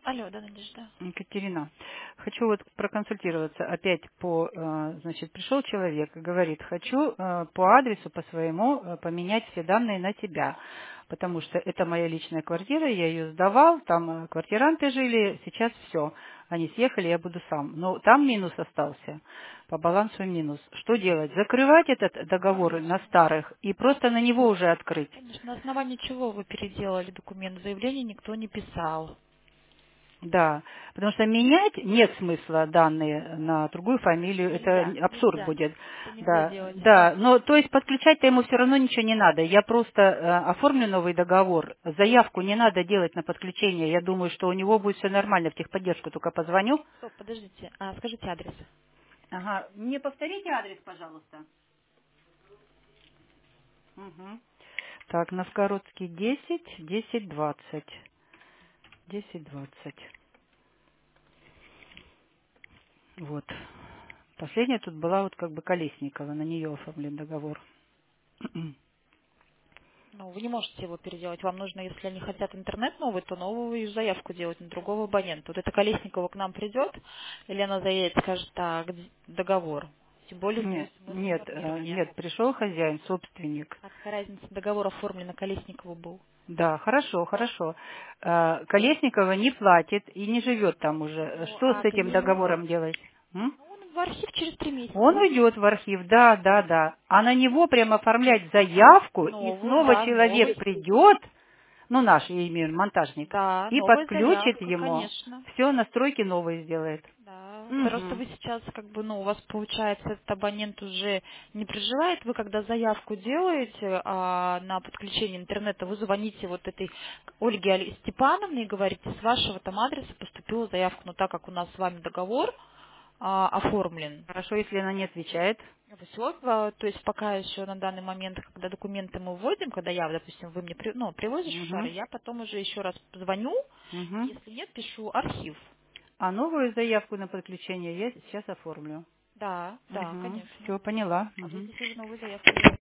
Алло, да, Надежда. Екатерина, хочу вот проконсультироваться опять значит, пришел человек и говорит, хочу по адресу, по своему поменять все данные на тебя, потому что это моя личная квартира, я ее сдавал, там квартиранты жили, сейчас все, они съехали, я буду сам. Но там минус остался, по балансу минус. Что делать? Закрывать этот договор на Конечно. старых и просто на него уже открыть? Конечно, на основании чего вы переделали документ? Заявление никто не писал. Да, потому что менять нет смысла данные на другую фамилию, это Нельзя, абсурд нельзя. будет. Это нельзя Да, делать. да, но то есть подключать-то ему все равно ничего не надо. Я просто оформлю новый договор, заявку не надо делать на подключение. Я думаю, что у него будет все нормально, в техподдержку только позвоню. Стоп, подождите. А скажите адрес. Ага, мне повторите адрес, пожалуйста. Мгм. Так, Новгородский 10, 10, 20. 10, 20. Вот. Последняя тут была вот как бы Колесникова, на нее оформлен договор. Ну, вы не можете его переделать. Вам нужно, если они хотят интернет новый, то новую заявку делать на другого абонента. Вот эта Колесникова к нам придет, или она заедет, скажет, так, договор. Тем более у нее Нет, смс нет, информирования. нет, пришел хозяин, собственник. А какая разница, договор оформлен на Колесникову был? Да, хорошо, хорошо. Колесникова не платит и не живет там уже. Ну, Что с а этим клиент, договором делать? М? ну, он в архив через 3 Он месяца. уйдет в архив, да, да, да. А на него прям оформлять заявку, и Новую, снова да, человек новый. придет, ну наш, я имею в виду, монтажник, Да, и новая подключит заявка, ему, конечно. все настройки новые сделает. Да. Просто Угу. вы сейчас, как бы, ну, у вас получается, этот абонент уже не проживает. Вы когда заявку делаете на подключение интернета, вы звоните вот этой Ольге Степановне и говорите, с вашего там адреса поступила заявка. Но так как у нас с вами договор оформлен, Хорошо, если она не отвечает. все, то есть пока еще на данный момент, когда документы мы вводим, когда я, допустим, вы мне привозишь в шары, Угу. я потом уже еще раз звоню, Угу. если нет, пишу архив. А новую заявку на подключение я сейчас оформлю. Да, да, Угу. конечно. Все, поняла. А вы Угу. здесь уже новую заявку делаете.